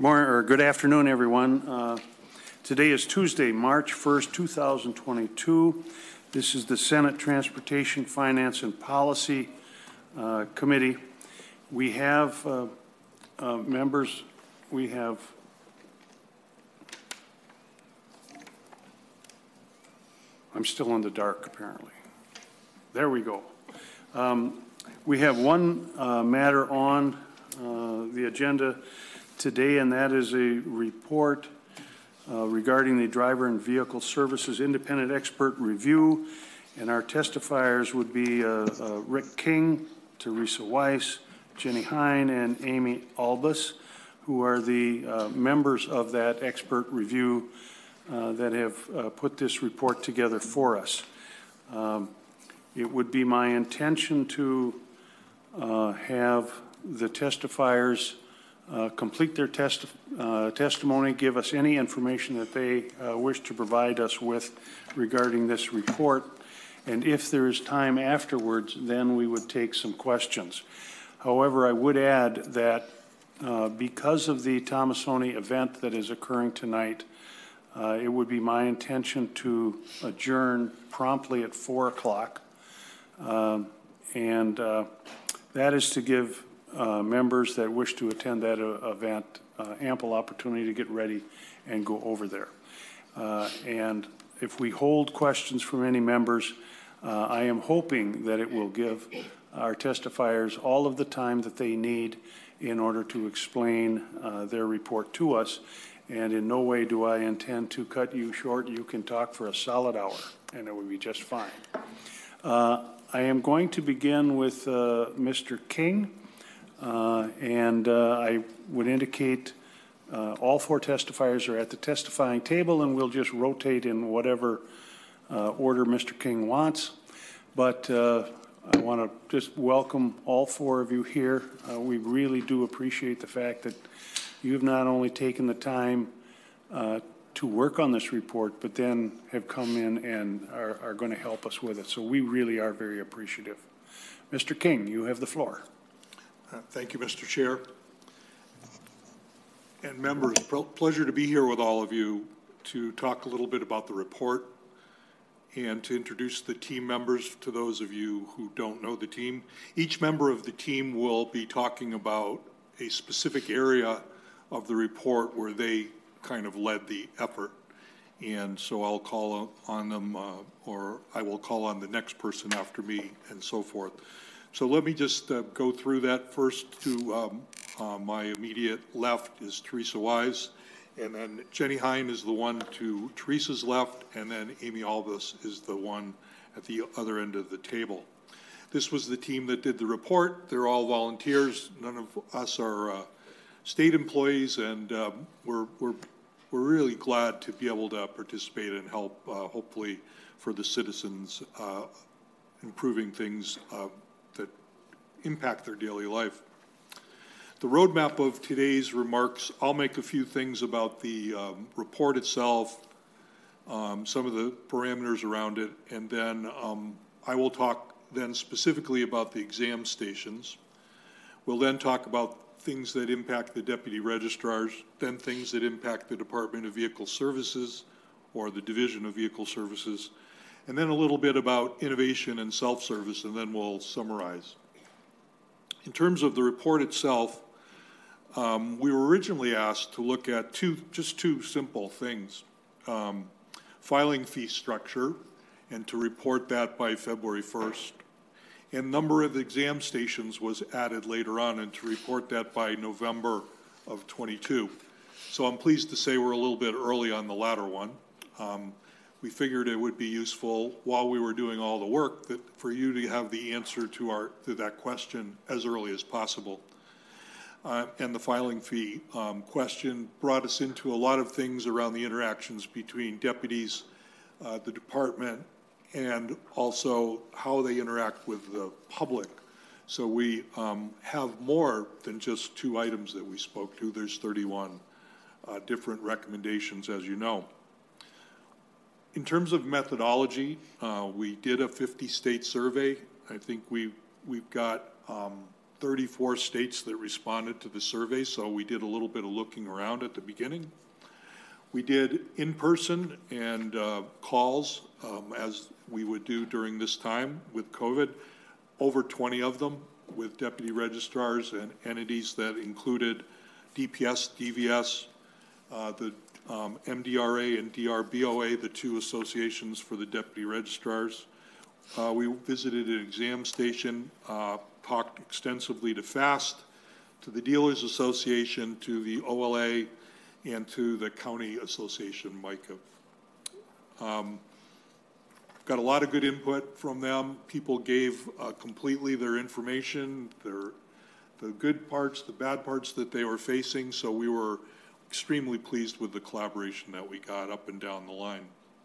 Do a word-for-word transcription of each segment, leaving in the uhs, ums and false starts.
Morning, or good afternoon, everyone. Uh, today is Tuesday, March first, two thousand twenty-two. This is the Senate Transportation, Finance, and Policy uh, Committee. We have uh, uh, members, we have I'm still in the dark, apparently. There we go. Um, we have one uh, matter on uh, the agenda today, and that is a report uh, regarding the Driver and Vehicle Services Independent Expert Review. And our testifiers would be uh, uh, Rick King, Teresa Weiss, Jenny Hein, and Amy Albus, who are the uh, members of that expert review uh, that have uh, put this report together for us. Um, it would be my intention to uh, have the testifiers Uh, complete their test, uh, testimony, give us any information that they uh, wish to provide us with regarding this report. And if there is time afterwards, then we would take some questions. However, I would add that uh, because of the Thomasoni event that is occurring tonight, uh, it would be my intention to adjourn promptly at four o'clock. Um, and uh, that is to give Uh, members that wish to attend that uh, event uh, ample opportunity to get ready and go over there. Uh, and if we hold questions from any members, uh, I am hoping that it will give our testifiers all of the time that they need in order to explain uh, their report to us. And in no way do I intend to cut you short. You can talk for a solid hour and it will be just fine. Uh, I am going to begin with uh, Mister King. Uh, and uh, I would indicate uh, all four testifiers are at the testifying table, and we'll just rotate in whatever uh, order Mister King wants. But uh, I want to just welcome all four of you here. Uh, we really do appreciate the fact that you've not only taken the time uh, to work on this report, but then have come in and are, are going to help us with it. So we really are very appreciative. Mister King, you have the floor. Uh, thank you, Mister Chair. And members, pleasure to be here with all of you to talk a little bit about the report and to introduce the team members to those of you who don't know the team. Each member of the team will be talking about a specific area of the report where they kind of led the effort. And so I'll call on them, uh, or I will call on the next person after me, and so forth. So let me just uh, go through that. First, to um, uh, my immediate left is Teresa Weiss, and then Jenny Hein is the one to Teresa's left, and then Amy Albus is the one at the other end of the table. This was the team that did the report. They're all volunteers. None of us are uh, state employees, and um, we're, we're, we're really glad to be able to participate and help, uh, hopefully, for the citizens, uh, improving things uh, that impact their daily life. The roadmap of today's remarks, I'll make a few things about the um, report itself, um, some of the parameters around it, and then um, I will talk then specifically about the exam stations. We'll then talk about things that impact the deputy registrars, then things that impact the Department of Vehicle Services or the Division of Vehicle Services, and then a little bit about innovation and self-service, and then we'll summarize. In terms of the report itself, um, we were originally asked to look at two, just two simple things. Um, filing fee structure, and to report that by February first. And number of exam stations was added later on, and to report that by November of twenty-two. So I'm pleased to say we're a little bit early on the latter one. Um, We figured it would be useful while we were doing all the work that for you to have the answer to our to that question as early as possible. Uh, and the filing fee um, question brought us into a lot of things around the interactions between deputies, uh, the department, and also how they interact with the public. So we um, have more than just two items that we spoke to. There's thirty-one uh, different recommendations, as you know. In terms of methodology, uh, we did a fifty state survey. I think we, we've got um, thirty-four states that responded to the survey, so we did a little bit of looking around at the beginning. We did in-person and uh, calls, um, as we would do during this time with COVID, over twenty of them with deputy registrars and entities that included D P S, D V S, uh, the um, M D R A and D R B O A, the two associations for the deputy registrars. Uh, we visited an exam station, uh, talked extensively to FAST, to the Dealers Association, to the O L A, and to the County Association, MICA. Um, got a lot of good input from them. People gave uh, completely their information, their, the good parts, the bad parts that they were facing, so we were extremely pleased with the collaboration that we got up and down the line.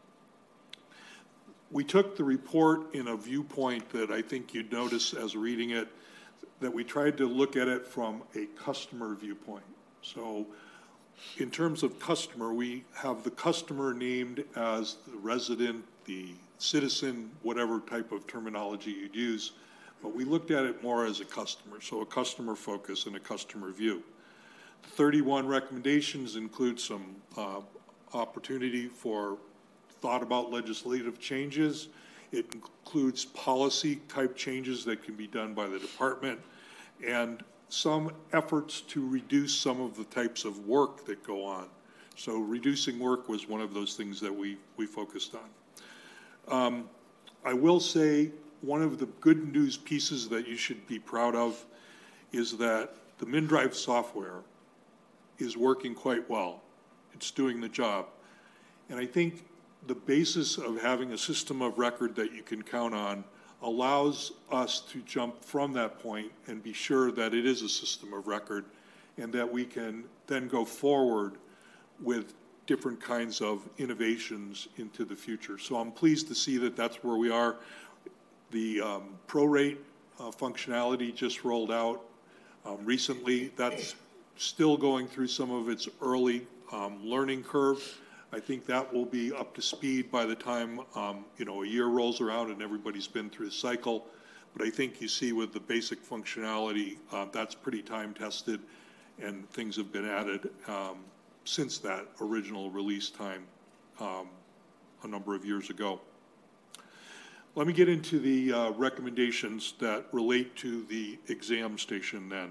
We took the report in a viewpoint that I think you'd notice as reading it, that we tried to look at it from a customer viewpoint. So in terms of customer, we have the customer named as the resident, the citizen, whatever type of terminology you'd use, but we looked at it more as a customer, so a customer focus and a customer view. The thirty-one recommendations include some uh, opportunity for thought about legislative changes. It includes policy type changes that can be done by the department and some efforts to reduce some of the types of work that go on. So reducing work was one of those things that we, we focused on. Um, I will say one of the good news pieces that you should be proud of is that the MnDrive software is working quite well. It's doing the job. And I think the basis of having a system of record that you can count on allows us to jump from that point and be sure that it is a system of record and that we can then go forward with different kinds of innovations into the future. So I'm pleased to see that that's where we are. The um, prorate uh, functionality just rolled out um, recently. That's still going through some of its early um, learning curve. I think that will be up to speed by the time um, you know, a year rolls around and everybody's been through the cycle. But I think you see with the basic functionality, uh, that's pretty time tested and things have been added um, since that original release time um, a number of years ago. Let me get into the uh, recommendations that relate to the exam station then.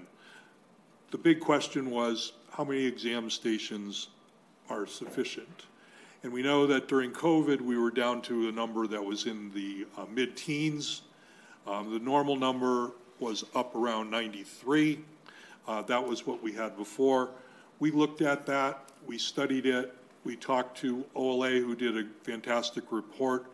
The big question was, how many exam stations are sufficient? And we know that during COVID, we were down to a number that was in the uh, mid-teens. Um, the normal number was up around ninety-three. Uh, that was what we had before. We looked at that, we studied it, we talked to O L A, who did a fantastic report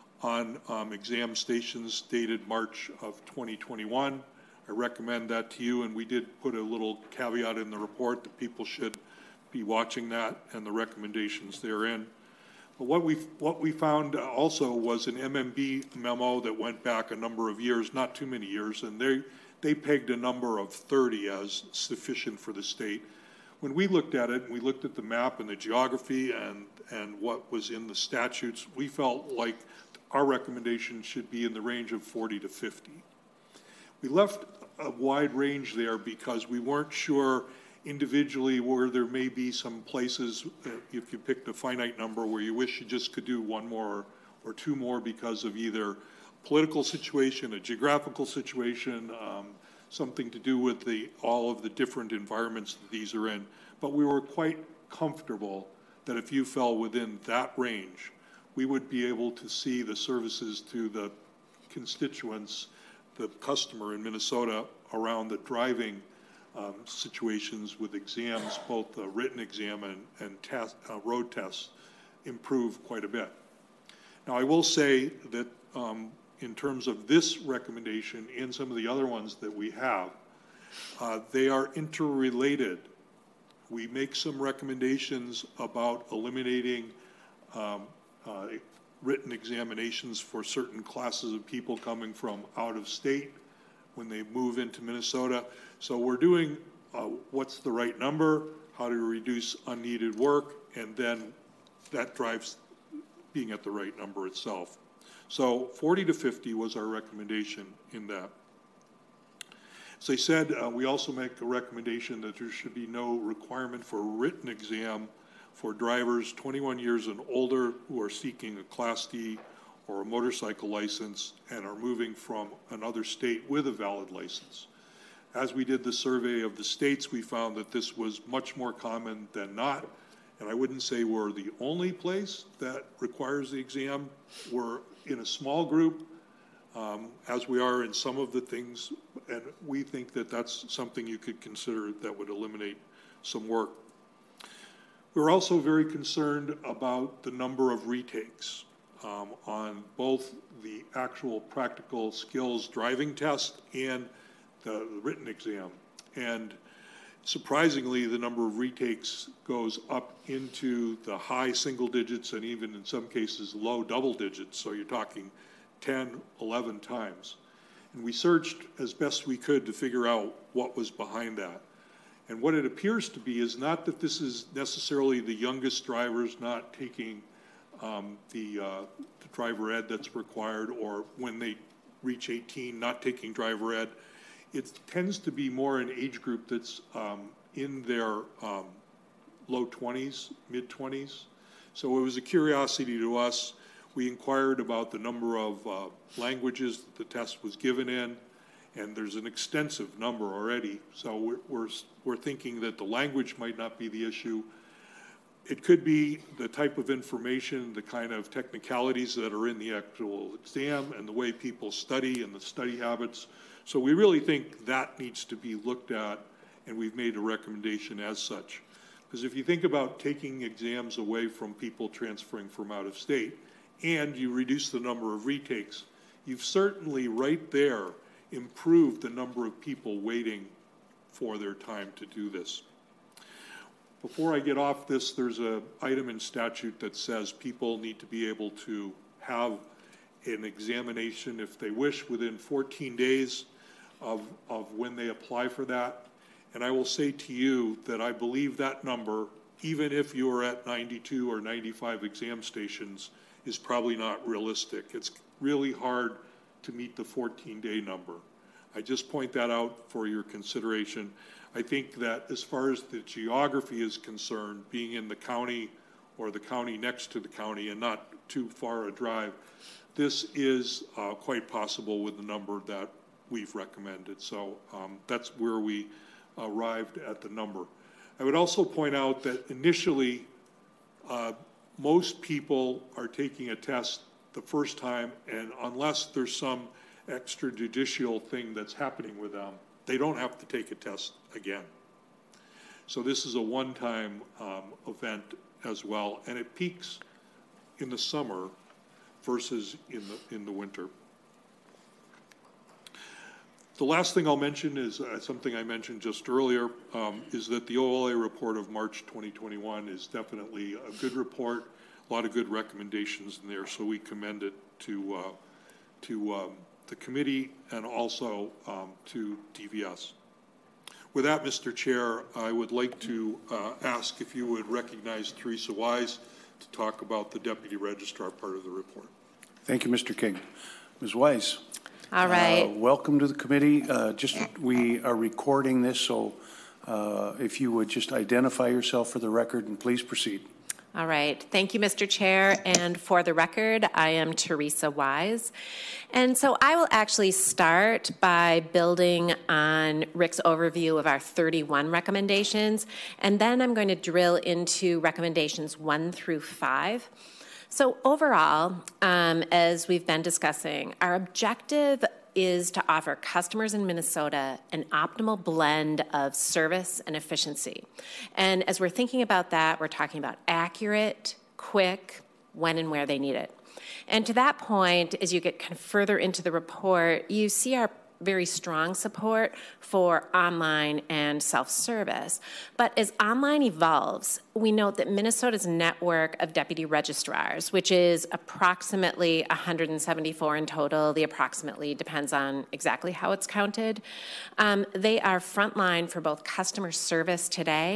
on um, exam stations dated March of twenty twenty-one. I recommend that to you, and we did put a little caveat in the report that people should be watching that and the recommendations therein. But what we what we found also was an M M B memo that went back a number of years, not too many years, and they they pegged a number of thirty as sufficient for the state. When we looked at it, and we looked at the map and the geography and and what was in the statutes, we felt like our recommendation should be in the range of forty to fifty. We left a wide range there because we weren't sure individually where there may be some places, uh, if you picked a finite number, where you wish you just could do one more or two more because of either political situation, a geographical situation, um, something to do with the all of the different environments that these are in. But we were quite comfortable that if you fell within that range, we would be able to see the services to the constituents, the customer in Minnesota, around the driving Um, situations with exams, both the written exam and, and test, uh, road tests, improve quite a bit. Now, I will say that um, in terms of this recommendation and some of the other ones that we have, uh, they are interrelated. We make some recommendations about eliminating um, uh, written examinations for certain classes of people coming from out of state when they move into Minnesota. So we're doing uh, what's the right number, how to reduce unneeded work, and then that drives being at the right number itself. So forty to fifty was our recommendation in that. As I said, uh, we also make a recommendation that there should be no requirement for a written exam for drivers twenty-one years and older who are seeking a Class D or a motorcycle license and are moving from another state with a valid license. As we did the survey of the states, we found that this was much more common than not, and I wouldn't say we're the only place that requires the exam. We're in a small group, um, as we are in some of the things, and we think that that's something you could consider that would eliminate some work. We're also very concerned about the number of retakes um, on both the actual practical skills driving test and the written exam. And surprisingly, the number of retakes goes up into the high single digits and even in some cases low double digits. So you're talking ten, eleven times. And we searched as best we could to figure out what was behind that. And what it appears to be is not that this is necessarily the youngest drivers not taking um, the, uh, the driver ed that's required, or when they reach eighteen not taking driver ed. It tends to be more an age group that's um, in their um, low twenties, mid twenties. So it was a curiosity to us. We inquired about the number of uh, languages that the test was given in, and there's an extensive number already. So we're, we're, we're thinking that the language might not be the issue. It could be the type of information, the kind of technicalities that are in the actual exam and the way people study and the study habits. So we really think that needs to be looked at, and we've made a recommendation as such. Because if you think about taking exams away from people transferring from out of state, and you reduce the number of retakes, you've certainly right there improved the number of people waiting for their time to do this. Before I get off this, there's an item in statute that says people need to be able to have an examination, if they wish, within fourteen days of, of when they apply for that. And I will say to you that I believe that number, even if you are at ninety-two or ninety-five exam stations, is probably not realistic. It's really hard to meet the fourteen-day number. I just point that out for your consideration. I think that as far as the geography is concerned, being in the county or the county next to the county and not too far a drive, this is uh, quite possible with the number that we've recommended. So um, that's where we arrived at the number. I would also point out that initially, uh, most people are taking a test the first time, and unless there's some extrajudicial thing that's happening with them, they don't have to take a test again. So this is a one-time um, event as well, and it peaks in the summer versus in the in the winter. The last thing I'll mention is uh, something I mentioned just earlier, um, is that the O L A report of March twenty twenty-one is definitely a good report, a lot of good recommendations in there, so we commend it to, uh, to um, the committee and also um, to D V S. With that, Mister Chair, I would like to uh, ask if you would recognize Teresa Wise to talk about the Deputy Registrar part of the report. Thank you, Mister King. Miz Wise. All right. Uh, welcome to the committee. Uh, just we are recording this, so uh, if you would just identify yourself for the record and please proceed. All right. Thank you, Mister Chair. And for the record, I am Teresa Wise. And so I will actually start by building on Rick's overview of our thirty-one recommendations, and then I'm going to drill into recommendations one through five. So overall, um, as we've been discussing, our objective is to offer customers in Minnesota an optimal blend of service and efficiency. And as we're thinking about that, we're talking about accurate, quick, when and where they need it. And to that point, as you get kind of further into the report, you see our very strong support for online and self-service. But as online evolves, we note that Minnesota's network of deputy registrars, which is approximately one hundred seventy-four in total, the approximately depends on exactly how it's counted, um, they are frontline for both customer service today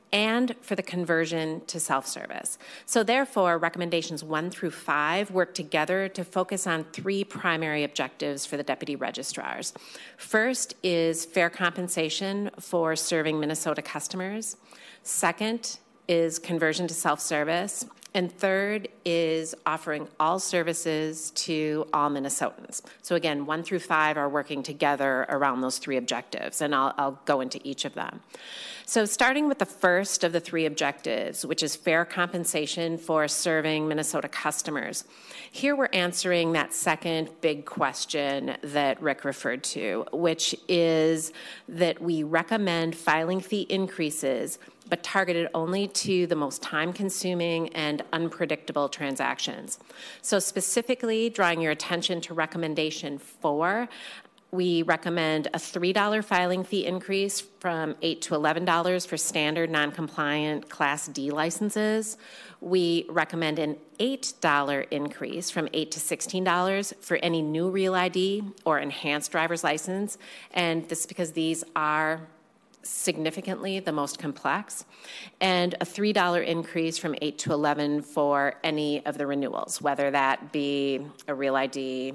and for the conversion to self-service. So therefore, recommendations one through five work together to focus on three primary objectives for the deputy registrars. First is fair compensation for serving Minnesota customers. Second is conversion to self-service. And third is offering all services to all Minnesotans. So again, one through five are working together around those three objectives, and I'll, I'll go into each of them. So starting with the first of the three objectives, which is fair compensation for serving Minnesota customers. Here we're answering that second big question that Rick referred to, which is that we recommend filing fee increases but targeted only to the most time-consuming and unpredictable transactions. So specifically, drawing your attention to recommendation four, we recommend a three dollar filing fee increase from eight to eleven dollars for standard non-compliant Class D licenses. We recommend an eight dollar increase from eight to sixteen dollars for any new Real I D or enhanced driver's license, and this is because these are significantly the most complex, and a three dollar increase from eight to eleven for any of the renewals, whether that be a Real I D,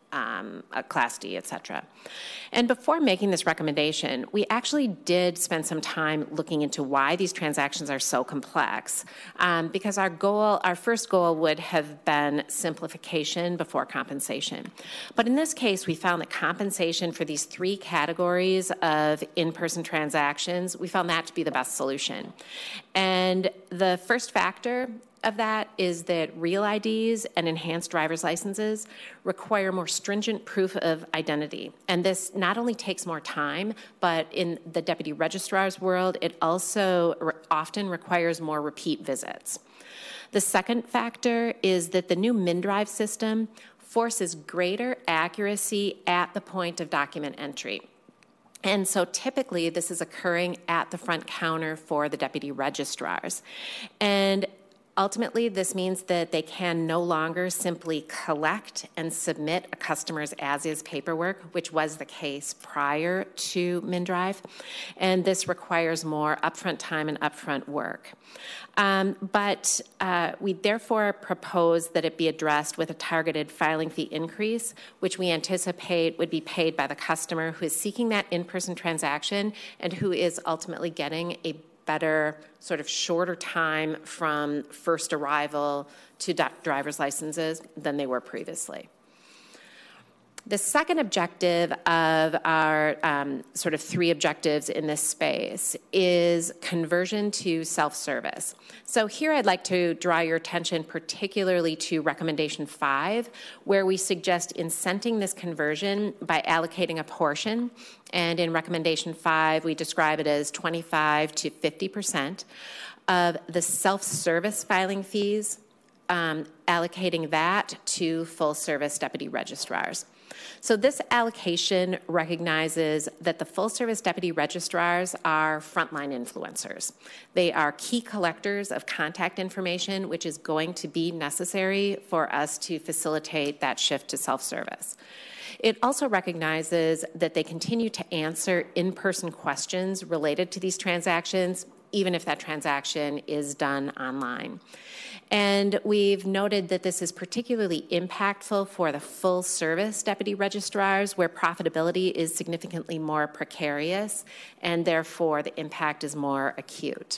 um, a Class D, et cetera. And before making this recommendation, we actually did spend some time looking into why these transactions are so complex, um, because our goal, our first goal would have been simplification before compensation. But in this case, we found that compensation for these three categories of in-person transactions, we found that to be the best solution. And the first factor of that is that Real I Ds and enhanced driver's licenses require more stringent proof of identity. And this not only takes more time, but in the deputy registrar's world, it also re- often requires more repeat visits. The second factor is that the new MnDrive system forces greater accuracy at the point of document entry. And so typically this is occurring at the front counter for the deputy registrars. And ultimately, this means that they can no longer simply collect and submit a customer's as-is paperwork, which was the case prior to MnDrive, and this requires more upfront time and upfront work. Um, but uh, we therefore propose that it be addressed with a targeted filing fee increase, which we anticipate would be paid by the customer who is seeking that in-person transaction and who is ultimately getting a better, sort of shorter time from first arrival to driver's licenses than they were previously. The second objective of our um, sort of three objectives in this space is conversion to self-service. So here I'd like to draw your attention particularly to recommendation five, where we suggest incenting this conversion by allocating a portion. And in recommendation five, we describe it as twenty-five to fifty percent of the self-service filing fees, um, allocating that to full-service deputy registrars. So this allocation recognizes that the full-service deputy registrars are frontline influencers. They are key collectors of contact information, which is going to be necessary for us to facilitate that shift to self-service. It also recognizes that they continue to answer in-person questions related to these transactions, even if that transaction is done online. And we've noted that this is particularly impactful for the full-service deputy registrars, where profitability is significantly more precarious, and therefore the impact is more acute.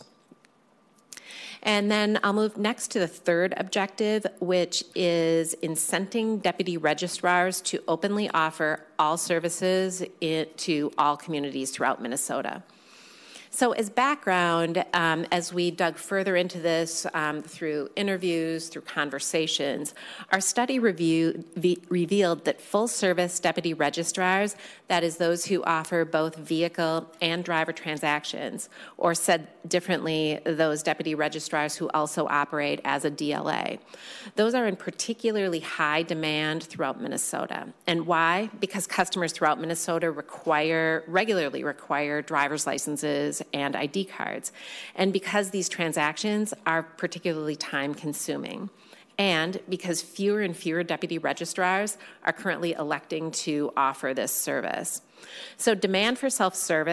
And then I'll move next to the third objective, which is incenting deputy registrars to openly offer all services to all communities throughout Minnesota. So as background, um, as we dug further into this um, through interviews, through conversations, our study review, v- revealed that full-service deputy registrars, that is those who offer both vehicle and driver transactions, or said differently, those deputy registrars who also operate as a D L A, those are in particularly high demand throughout Minnesota. And why? Because customers throughout Minnesota require, regularly require driver's licenses and I D cards. And because these transactions are particularly time-consuming, and because fewer and fewer deputy registrars are currently electing to offer this service. So demand for self-service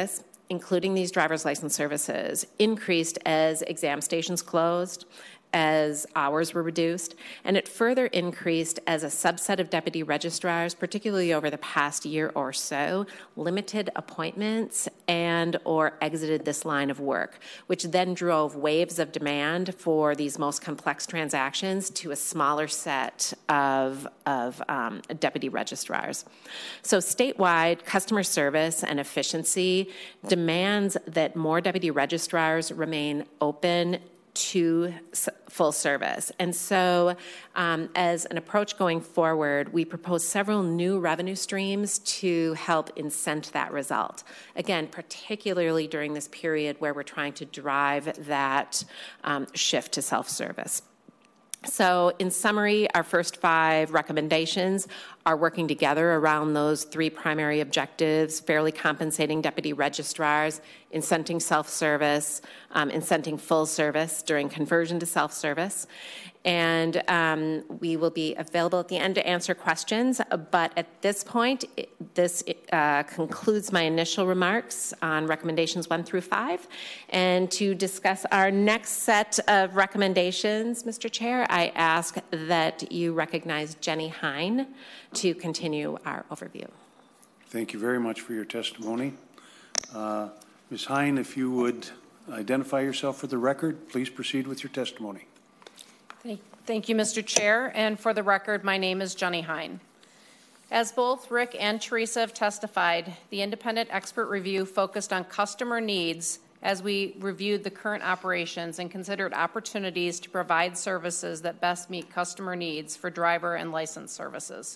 including these driver's license services, increased as exam stations closed, as hours were reduced, and it further increased as a subset of deputy registrars, particularly over the past year or so, limited appointments and or exited this line of work, which then drove waves of demand for these most complex transactions to a smaller set of, of um, deputy registrars. So statewide, customer service and efficiency demands that more deputy registrars remain open to full service. And so um, as an approach going forward, we propose several new revenue streams to help incent that result. Again, particularly during this period where we're trying to drive that um, shift to self-service. So in summary, our first five recommendations are working together around those three primary objectives: fairly compensating deputy registrars, incenting self-service, um, incenting full service during conversion to self-service. And um, we will be available at the end to answer questions. But at this point, it, this uh, concludes my initial remarks on recommendations one through five. And to discuss our next set of recommendations, Mister Chair, I ask that you recognize Jenny Hine to continue our overview. Thank you very much for your testimony. Uh, Miz Hine, if you would identify yourself for the record, please proceed with your testimony. Thank you, Mister Chair. And for the record, my name is Jenny Hine. As both Rick and Teresa have testified, the independent expert review focused on customer needs as we reviewed the current operations and considered opportunities to provide services that best meet customer needs for driver and license services.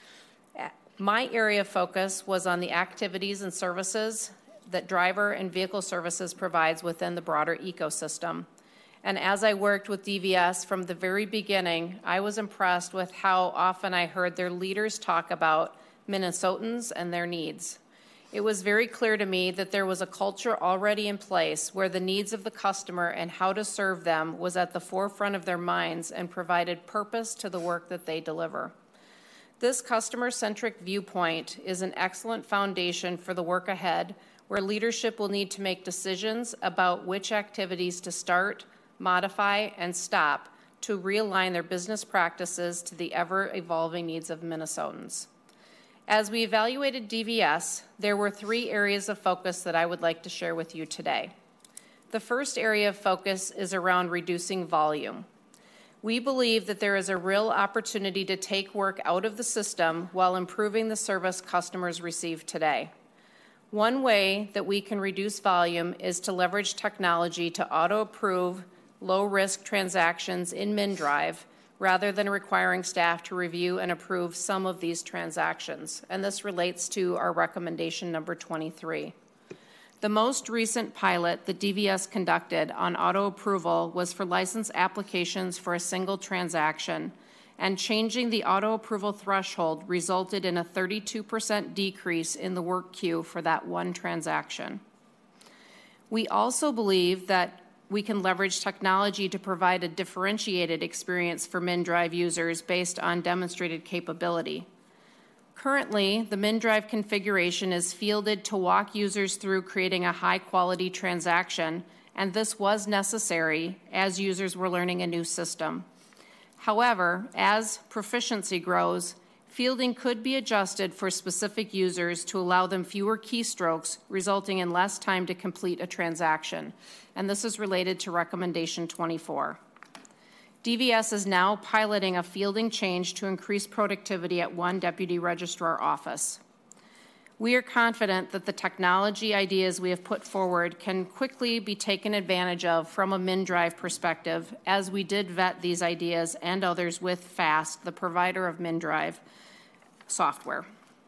My area of focus was on the activities and services that driver and vehicle services provides within the broader ecosystem. And as I worked with D V S from the very beginning, I was impressed with how often I heard their leaders talk about Minnesotans and their needs. It was very clear to me that there was a culture already in place where the needs of the customer and how to serve them was at the forefront of their minds and provided purpose to the work that they deliver. This customer-centric viewpoint is an excellent foundation for the work ahead, where leadership will need to make decisions about which activities to start, modify, and stop to realign their business practices to the ever-evolving needs of Minnesotans. As we evaluated D V S, there were three areas of focus that I would like to share with you today. The first area of focus is around reducing volume. We believe that there is a real opportunity to take work out of the system while improving the service customers receive today. One way that we can reduce volume is to leverage technology to auto-approve low-risk transactions in MnDrive rather than requiring staff to review and approve some of these transactions. And this relates to our recommendation number twenty-three. The most recent pilot that D V S conducted on auto-approval was for license applications for a single transaction, and changing the auto-approval threshold resulted in a thirty-two percent decrease in the work queue for that one transaction. We also believe that we can leverage technology to provide a differentiated experience for MnDrive users based on demonstrated capability. Currently, the MnDrive configuration is fielded to walk users through creating a high-quality transaction, and this was necessary as users were learning a new system. However, as proficiency grows, fielding could be adjusted for specific users to allow them fewer keystrokes, resulting in less time to complete a transaction. And this is related to recommendation twenty-four. D V S is now piloting a fielding change to increase productivity at one deputy registrar office. We are confident that the technology ideas we have put forward can quickly be taken advantage of from a MnDrive perspective, as we did vet these ideas and others with FAST, the provider of MnDrive software.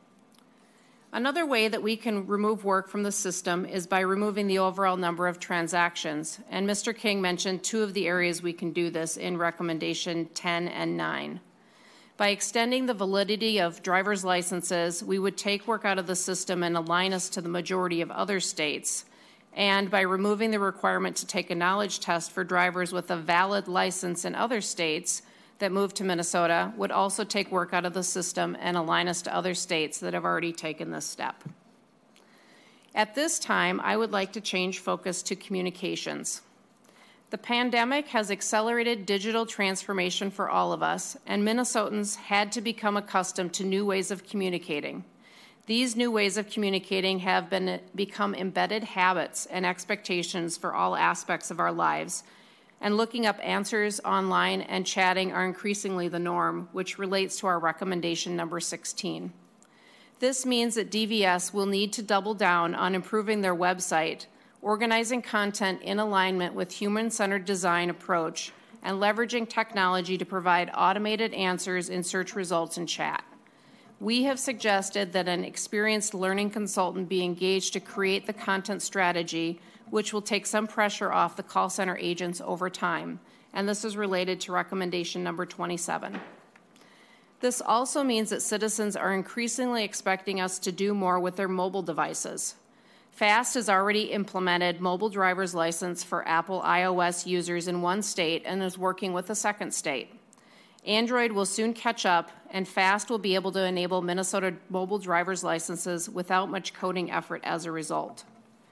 Another way that we can remove work from the system is by removing the overall number of transactions. And Mister King mentioned two of the areas we can do this in recommendation ten and nine. By extending the validity of driver's licenses, we would take work out of the system and align us to the majority of other states. And by removing the requirement to take a knowledge test for drivers with a valid license in other states that move to Minnesota, would also take work out of the system and align us to other states that have already taken this step. At this time, I would like to change focus to communications. The pandemic has accelerated digital transformation for all of us, and Minnesotans had to become accustomed to new ways of communicating. These new ways of communicating have been, become embedded habits and expectations for all aspects of our lives, and looking up answers online and chatting are increasingly the norm, which relates to our recommendation number sixteen. This means that D V S will need to double down on improving their website, organizing content in alignment with human-centered design approach, and leveraging technology to provide automated answers in search results and chat. We have suggested that an experienced learning consultant be engaged to create the content strategy, which will take some pressure off the call center agents over time, and this is related to recommendation number twenty-seven. This also means that citizens are increasingly expecting us to do more with their mobile devices. FAST has already implemented mobile driver's license for Apple iOS users in one state and is working with a second state. Android will soon catch up, and FAST will be able to enable Minnesota mobile driver's licenses without much coding effort as a result.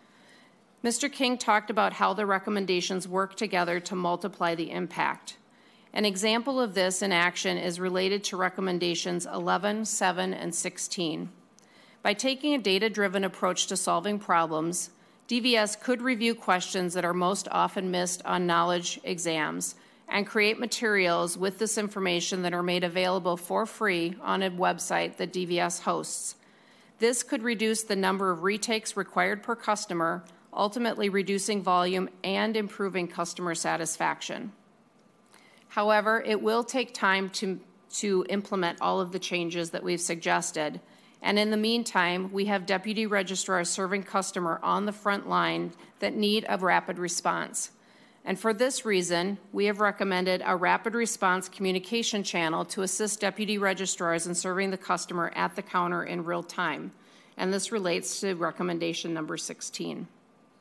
Mister King talked about how the recommendations work together to multiply the impact. An example of this in action is related to recommendations eleven, seven, and sixteen. By taking a data-driven approach to solving problems, D V S could review questions that are most often missed on knowledge exams and create materials with this information that are made available for free on a website that D V S hosts. This could reduce the number of retakes required per customer, ultimately reducing volume and improving customer satisfaction. However, it will take time to, to implement all of the changes that we've suggested. And in the meantime, we have deputy registrars serving customers on the front line that need a rapid response. And for this reason, we have recommended a rapid response communication channel to assist deputy registrars in serving the customer at the counter in real time. And this relates to recommendation number sixteen.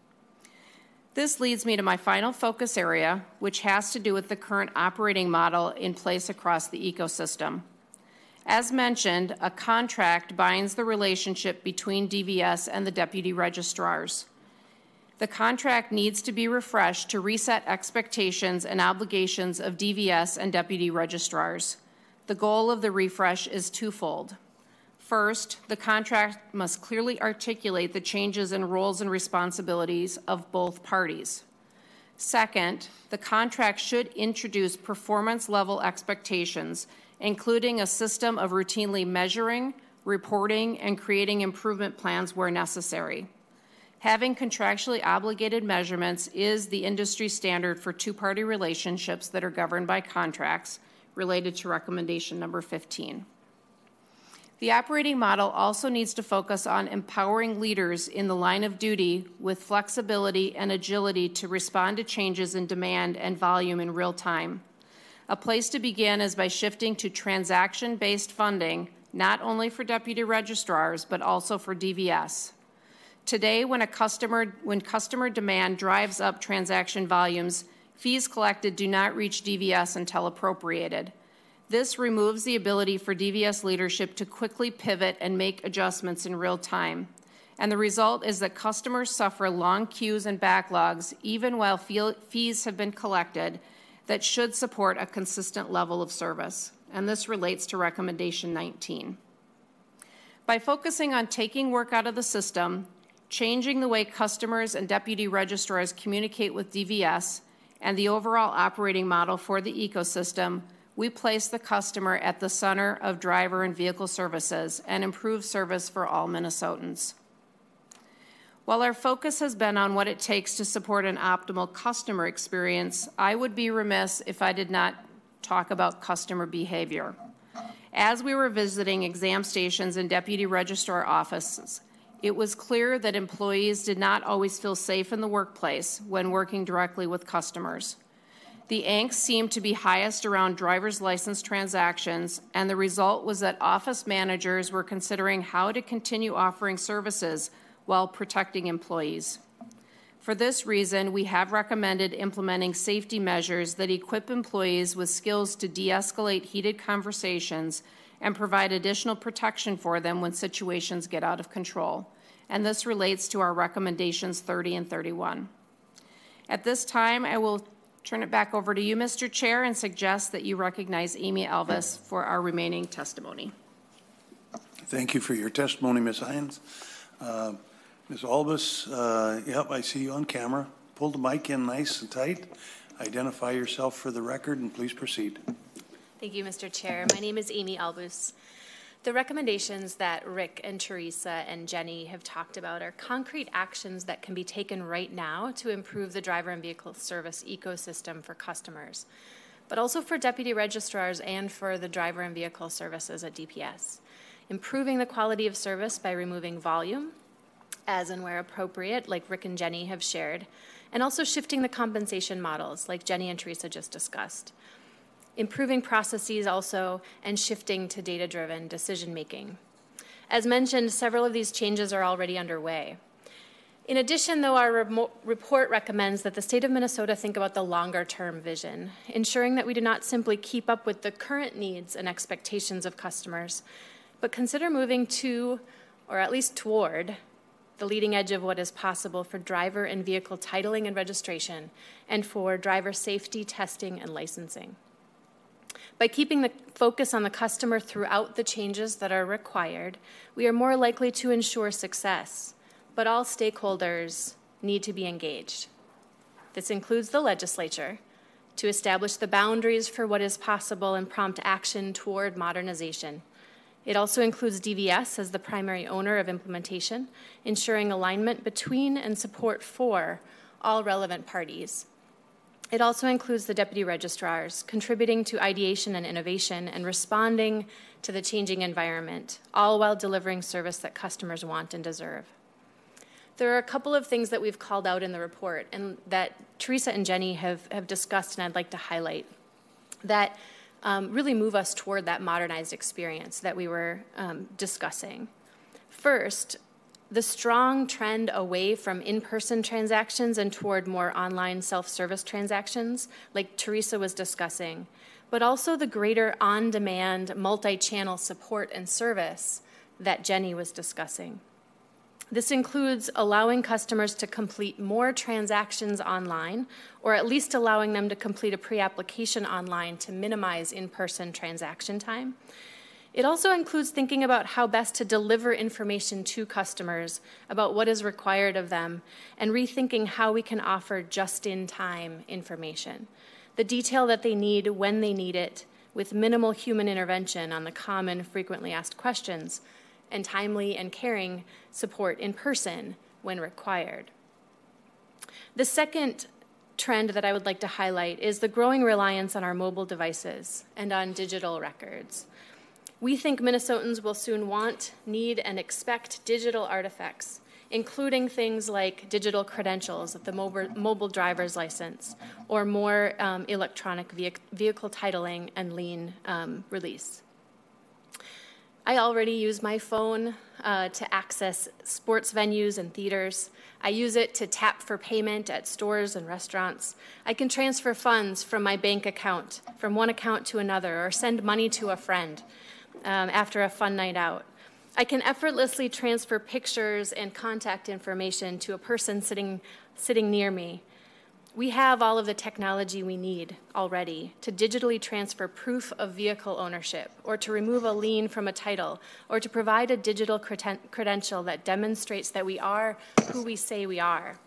This leads me to my final focus area, which has to do with the current operating model in place across the ecosystem. As mentioned, a contract binds the relationship between D V S and the deputy registrars. The contract needs to be refreshed to reset expectations and obligations of D V S and deputy registrars. The goal of the refresh is twofold. First, the contract must clearly articulate the changes in roles and responsibilities of both parties. Second, the contract should introduce performance-level expectations, including a system of routinely measuring, reporting, and creating improvement plans where necessary. Having contractually obligated measurements is the industry standard for two-party relationships that are governed by contracts, related to recommendation number fifteen. The operating model also needs to focus on empowering leaders in the line of duty with flexibility and agility to respond to changes in demand and volume in real time. A place to begin is by shifting to transaction-based funding, not only for deputy registrars, but also for D V S. Today, when a customer, when customer demand drives up transaction volumes, fees collected do not reach D V S until appropriated. This removes the ability for D V S leadership to quickly pivot and make adjustments in real time. And the result is that customers suffer long queues and backlogs, even while fees have been collected, that should support a consistent level of service. And this relates to recommendation nineteen. By focusing on taking work out of the system, changing the way customers and deputy registrars communicate with D V S, and the overall operating model for the ecosystem, we place the customer at the center of driver and vehicle services and improve service for all Minnesotans. While our focus has been on what it takes to support an optimal customer experience, I would be remiss if I did not talk about customer behavior. As we were visiting exam stations and deputy registrar offices, it was clear that employees did not always feel safe in the workplace when working directly with customers. The angst seemed to be highest around driver's license transactions, and the result was that office managers were considering how to continue offering services while protecting employees. For this reason, we have recommended implementing safety measures that equip employees with skills to de-escalate heated conversations and provide additional protection for them when situations get out of control. and this relates to our recommendations thirty and thirty-one. At this time, I will turn it back over to you, Mister Chair, and suggest that you recognize Amy Elvis for our remaining testimony. Thank you for your testimony, Miz Hines. Uh, Miz Albus, uh, yep, I see you on camera. Pull the mic in nice and tight. Identify yourself for the record, and please proceed. Thank you, Mister Chair. My name is Amy Albus. The recommendations that Rick and Teresa and Jenny have talked about are concrete actions that can be taken right now to improve the driver and vehicle service ecosystem for customers, but also for deputy registrars and for the driver and vehicle services at D P S. Improving the quality of service by removing volume, as and where appropriate, like Rick and Jenny have shared, and also shifting the compensation models, like Jenny and Teresa just discussed. Improving processes also, and shifting to data-driven decision-making. As mentioned, several of these changes are already underway. In addition, though, our re- report recommends that the state of Minnesota think about the longer-term vision, ensuring that we do not simply keep up with the current needs and expectations of customers, but consider moving to, or at least toward, the leading edge of what is possible for driver and vehicle titling and registration, and for driver safety, testing, and licensing. By keeping the focus on the customer throughout the changes that are required, we are more likely to ensure success, but all stakeholders need to be engaged. This includes the legislature, to establish the boundaries for what is possible and prompt action toward modernization. It also includes D V S as the primary owner of implementation, ensuring alignment between and support for all relevant parties. It also includes the deputy registrars, contributing to ideation and innovation and responding to the changing environment, all while delivering service that customers want and deserve. There are a couple of things that we've called out in the report and that Teresa and Jenny have, have discussed, and I'd like to highlight, that um, really move us toward that modernized experience that we were um, discussing. First, the strong trend away from in-person transactions and toward more online self-service transactions, like Teresa was discussing, but also the greater on-demand, multi-channel support and service that Jenny was discussing. This includes allowing customers to complete more transactions online, or at least allowing them to complete a pre-application online to minimize in-person transaction time. It also includes thinking about how best to deliver information to customers about what is required of them and rethinking how we can offer just-in-time information, the detail that they need when they need it, with minimal human intervention on the common, frequently asked questions, and timely and caring support in person when required. The second trend that I would like to highlight is the growing reliance on our mobile devices and on digital records. We think Minnesotans will soon want, need, and expect digital artifacts, including things like digital credentials, the mobile, mobile driver's license, or more um, electronic vehicle, vehicle titling and lien um, release. I already use my phone uh, to access sports venues and theaters. I use it to tap for payment at stores and restaurants. I can transfer funds from my bank account, from one account to another, or send money to a friend um, after a fun night out. I can effortlessly transfer pictures and contact information to a person sitting, sitting near me. We have all of the technology we need already to digitally transfer proof of vehicle ownership, or to remove a lien from a title, or to provide a digital creden- credential that demonstrates that we are who we say we are.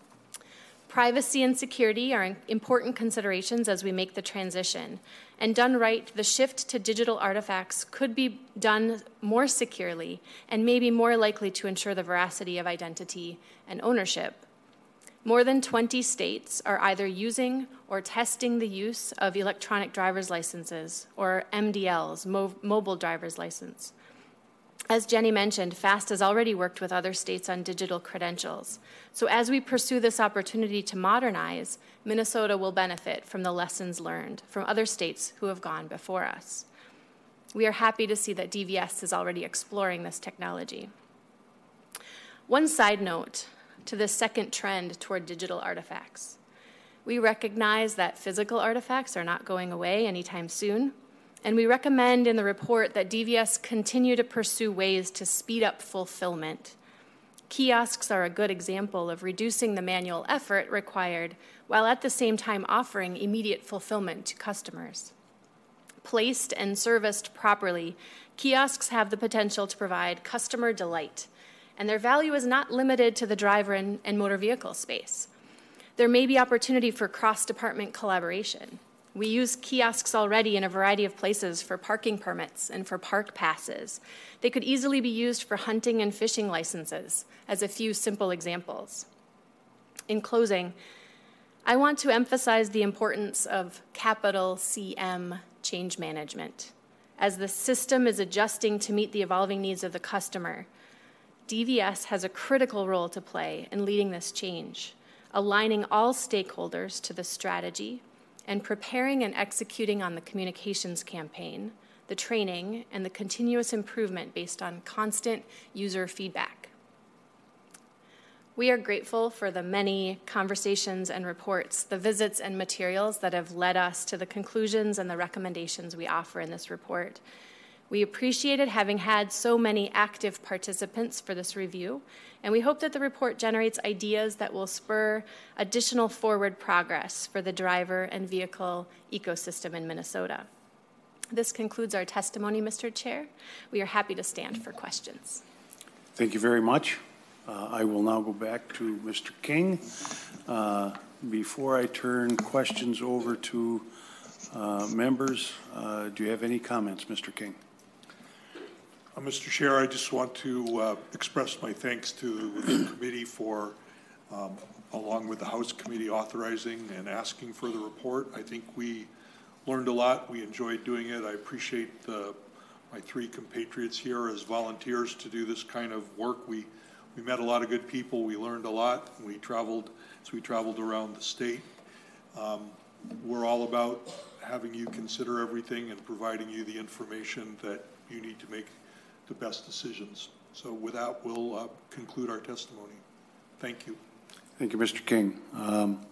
Privacy and security are important considerations as we make the transition. And done right, the shift to digital artifacts could be done more securely and maybe more likely to ensure the veracity of identity and ownership. More than twenty states are either using or testing the use of electronic driver's licenses, or M D Ls, mo- mobile driver's license. As Jenny mentioned, FAST has already worked with other states on digital credentials. So as we pursue this opportunity to modernize, Minnesota will benefit from the lessons learned from other states who have gone before us. We are happy to see that D V S is already exploring this technology. One side note to the second trend toward digital artifacts. We recognize that physical artifacts are not going away anytime soon, and we recommend in the report that D V S continue to pursue ways to speed up fulfillment. Kiosks are a good example of reducing the manual effort required while at the same time offering immediate fulfillment to customers. Placed and serviced properly, kiosks have the potential to provide customer delight, and their value is not limited to the driver and, and motor vehicle space. There may be opportunity for cross-department collaboration. We use kiosks already in a variety of places for parking permits and for park passes. They could easily be used for hunting and fishing licenses, as a few simple examples. In closing, I want to emphasize the importance of capital C M change management. As the system is adjusting to meet the evolving needs of the customer, D V S has a critical role to play in leading this change, aligning all stakeholders to the strategy, and preparing and executing on the communications campaign, the training, and the continuous improvement based on constant user feedback. We are grateful for the many conversations and reports, the visits and materials that have led us to the conclusions and the recommendations we offer in this report. We appreciated having had so many active participants for this review, and we hope that the report generates ideas that will spur additional forward progress for the driver and vehicle ecosystem in Minnesota. This concludes our testimony, Mister Chair. We are happy to stand for questions. Thank you very much. Uh, I will now go back to Mister King. Uh, before I turn questions over to uh, members, uh, do you have any comments, Mister King? Uh, Mister Chair, I just want to uh, express my thanks to the committee for, um, along with the House Committee, authorizing and asking for the report. I think we learned a lot. We enjoyed doing it. I appreciate the, my three compatriots here as volunteers to do this kind of work. We We met a lot of good people. We learned a lot. We traveled, so we traveled around the state. Um, we're all about having you consider everything and providing you the information that you need to make the best decisions. So with that, we'll uh, conclude our testimony. Thank you. Thank you, Mister King. Um,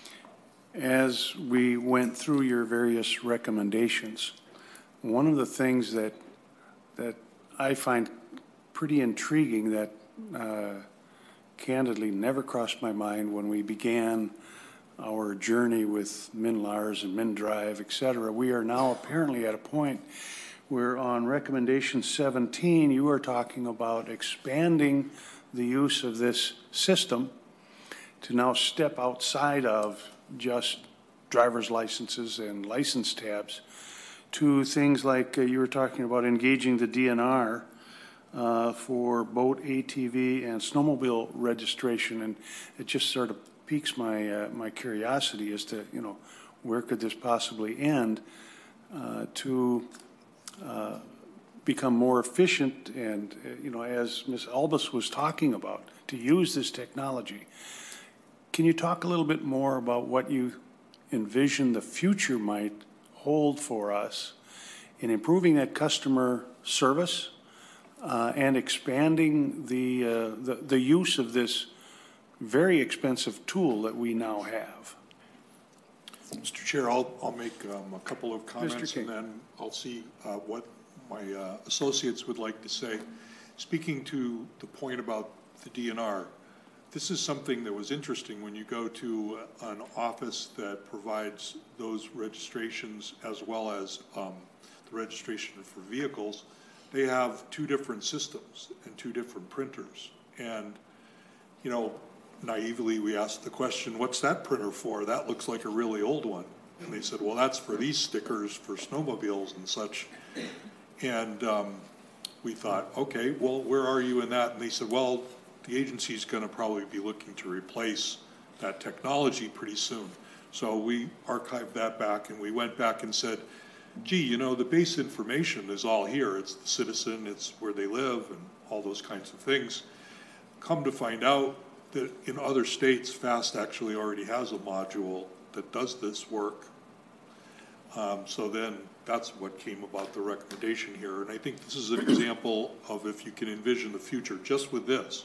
as we went through your various recommendations, one of the things that that I find pretty intriguing that Uh, candidly never crossed my mind when we began our journey with MnLARS and MnDrive, et cetera. We are now apparently at a point where on recommendation seventeen, you are talking about expanding the use of this system to now step outside of just driver's licenses and license tabs to things like uh, you were talking about engaging the D N R Uh, for boat, A T V, and snowmobile registration, and it just sort of piques my uh, my curiosity as to, you know, where could this possibly end uh, to uh, become more efficient and, uh, you know, as Miz Albus was talking about, to use this technology. Can you talk a little bit more about what you envision the future might hold for us in improving that customer service Uh, and expanding the, uh, the the use of this very expensive tool that we now have? Mister Chair, I'll, I'll make um, a couple of comments King. and then I'll see uh, what my uh, associates would like to say. Speaking to the point about the D N R, this is something that was interesting when you go to an office that provides those registrations as well as um, the registration for vehicles. They have two different systems and two different printers. And, you know, naively we asked the question, what's that printer for? That looks like a really old one. And they said, well, that's for these stickers for snowmobiles and such. And um, we thought, okay, well, where are you in that? And they said, well, the agency's going to probably be looking to replace that technology pretty soon. So we archived that back and we went back and said, gee, you know, the base information is all here. It's the citizen, it's where they live, and all those kinds of things. Come to find out that in other states, FAST actually already has a module that does this work. Um, so then that's what came about the recommendation here. And I think this is an example of if you can envision the future just with this.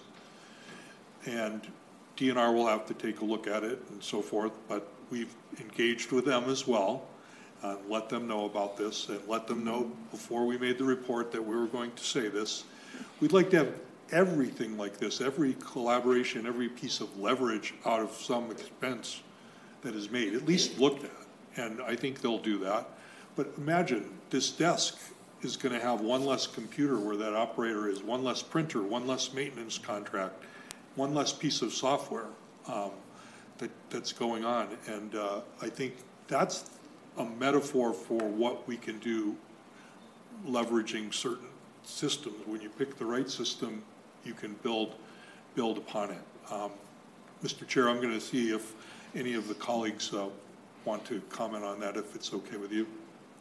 And D N R will have to take a look at it and so forth, but we've engaged with them as well. Uh, let them know about this and let them know before we made the report that we were going to say this. We'd like to have everything like this, every collaboration, every piece of leverage out of some expense that is made, at least looked at. And I think they'll do that. But imagine this desk is going to have one less computer where that operator is, one less printer, one less maintenance contract, one less piece of software um, that, that's going on. And uh, I think that's a metaphor for what we can do leveraging certain systems. When you pick the right system, you can build build upon it. Um, Mister Chair, I'm going to see if any of the colleagues uh, want to comment on that, if it's okay with you.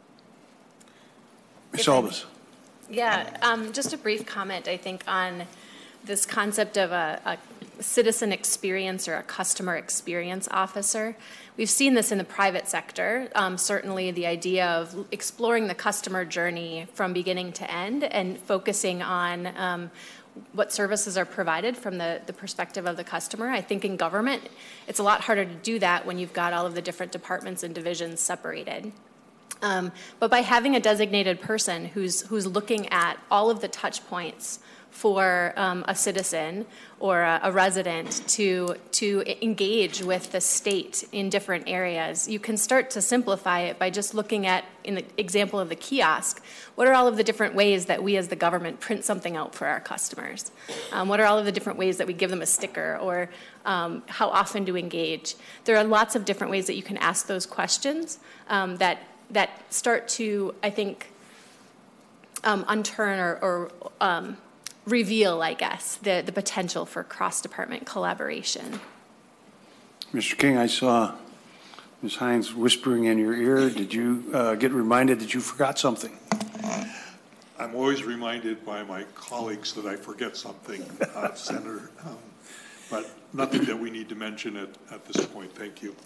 Miz Albus. Yeah, um, just a brief comment, I think, on this concept of a, a citizen experience or a customer experience officer. We've seen this in the private sector, um, certainly the idea of exploring the customer journey from beginning to end and focusing on um, what services are provided from the, the perspective of the customer. I think in government, it's a lot harder to do that when you've got all of the different departments and divisions separated. Um, but by having a designated person who's, who's looking at all of the touch points for um, a citizen or a, a resident to, to engage with the state in different areas, you can start to simplify it by just looking at, in the example of the kiosk, what are all of the different ways that we as the government print something out for our customers? Um, what are all of the different ways that we give them a sticker, or um, how often do we engage? There are lots of different ways that you can ask those questions um, that, that start to, I think, um, unturn or, or um, reveal, I guess, the, the potential for cross-department collaboration. Mister King, I saw Miz Hines whispering in your ear. Did you uh, get reminded that you forgot something? I'm always reminded by my colleagues that I forget something, uh, Senator, um, but nothing that we need to mention at, at this point. Thank you.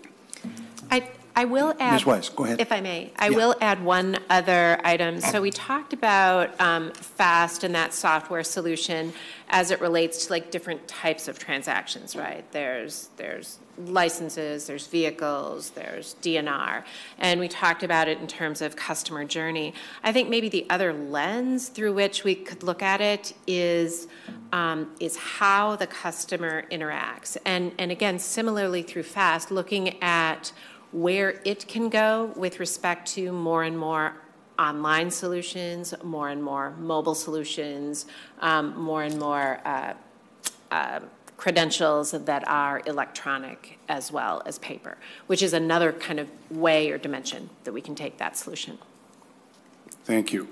I, I will add, Miz Wise, go ahead. if I may, I Yeah. will add one other item. So we talked about um, FAST and that software solution as it relates to like different types of transactions, right? There's there's licenses, there's vehicles, there's D N R, and we talked about it in terms of customer journey. I think maybe the other lens through which we could look at it is um, is how the customer interacts, and and again, similarly through FAST, looking at where it can go with respect to more and more online solutions, more and more mobile solutions, um, more and more uh, uh, credentials that are electronic as well as paper, which is another kind of way or dimension that we can take that solution. Thank you.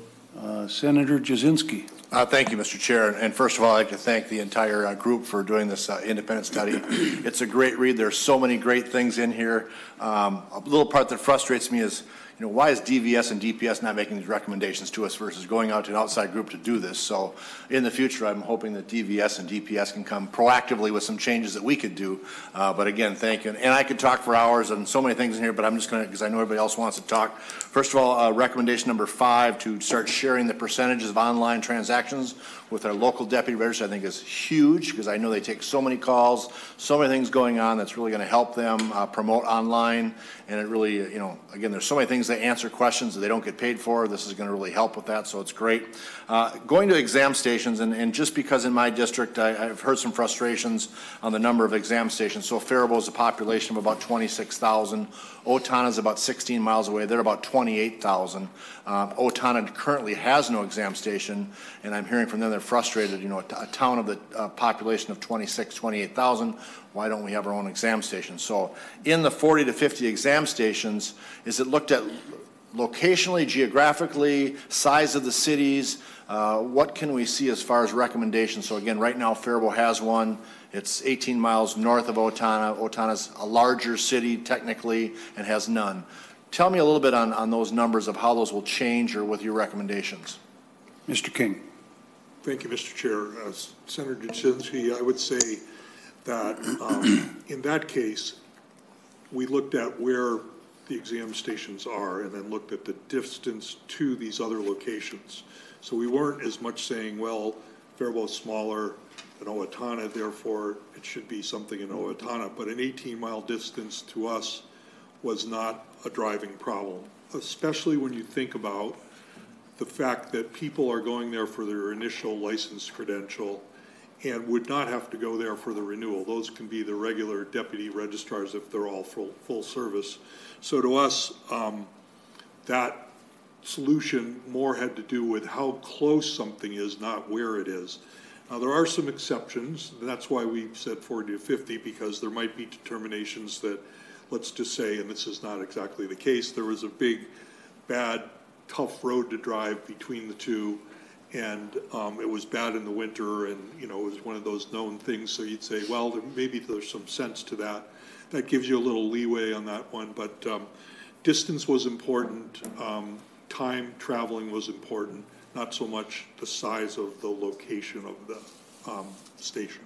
Uh, Senator Jasinski. Uh, thank you, Mister Chair. And first of all, I'd like to thank the entire uh, group for doing this uh, independent study. It's a great read. There's so many great things in here. Um, a little part that frustrates me is, you know, why is D V S and D P S not making these recommendations to us versus going out to an outside group to do this? So in the future, I'm hoping that D V S and D P S can come proactively with some changes that we could do. Uh, but again, thank you. And I could talk for hours on so many things in here, but I'm just going to, because I know everybody else wants to talk. First of all, uh, recommendation number five, to start sharing the percentages of online transactions with our local deputy registrar, I think is huge, because I know they take so many calls, so many things going on that's really going to help them uh, promote online. And it really, you know, again, there's so many things they answer questions that they don't get paid for. This is going to really help with that, so it's great. Uh, going to exam stations, and, and just because in my district I, I've heard some frustrations on the number of exam stations. So Faribault is a population of about twenty-six thousand. Otana is about sixteen miles away. They're about twenty-eight thousand. Um, Otana currently has no exam station, and I'm hearing from them they're frustrated. You know, a, a town of the uh, population of twenty-six, twenty-eight thousand, why don't we have our own exam station? So in the forty to fifty exam stations, is it looked at locationally, geographically, size of the cities? Uh, what can we see as far as recommendations? So again, right now Faribault has one. It's eighteen miles north of Otana. Otana's a larger city technically and has none. Tell me a little bit on, on those numbers of how those will change, or with your recommendations. Mister King. Thank you, Mister Chair. Uh, Senator Jasinski, I would say that um, in that case, we looked at where the exam stations are and then looked at the distance to these other locations. So we weren't as much saying, well, Faribault's smaller than Owatonna, therefore it should be something in Owatonna, but an eighteen mile distance to us was not a driving problem, especially when you think about the fact that people are going there for their initial license credential and would not have to go there for the renewal. Those can be the regular deputy registrars if they're all full, full service. So to us, um, that solution more had to do with how close something is, not where it is. Now, there are some exceptions, and that's why we said forty to fifty, because there might be determinations that, let's just say, and this is not exactly the case, there was a big, bad, tough road to drive between the two, and um, it was bad in the winter, and, you know, it was one of those known things, so you'd say, well, there, maybe there's some sense to that. That gives you a little leeway on that one, but um, distance was important, um, time traveling was important, not so much the size of the location of the um, station.